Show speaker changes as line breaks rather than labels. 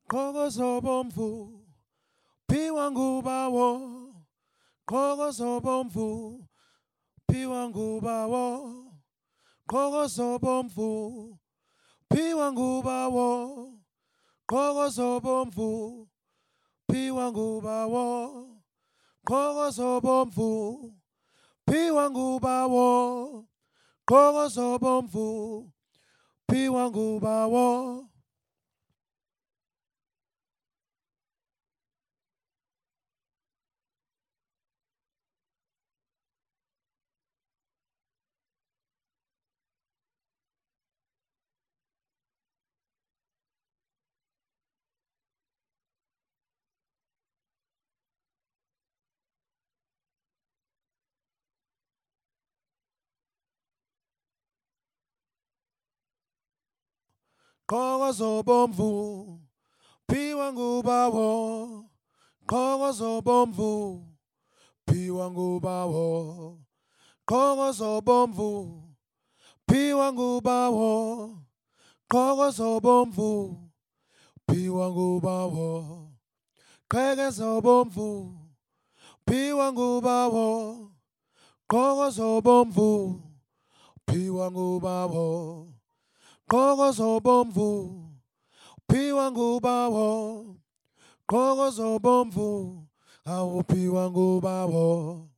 Kokosopomvu, piwangubawo. Kokosopomvu, piwangubawo. Kokosopomvu, piwangubawo. Kokosopomvu, piwangubawo. Kokosopomvu, piwangubawo. Kokosopomvu, piwangubawo. Kokosopomvu, piwangubawo. Kokosopomvu, piwangubawo. Kokosopomvu, piwangubawo. Kokosopomvu, piwangubawo. Kokosopomvu, piwangubawo. Kokosopomvu, piwangubawo. Kokosopomvu, piwangubawo. Kokosopomvu, awu piwangubawo.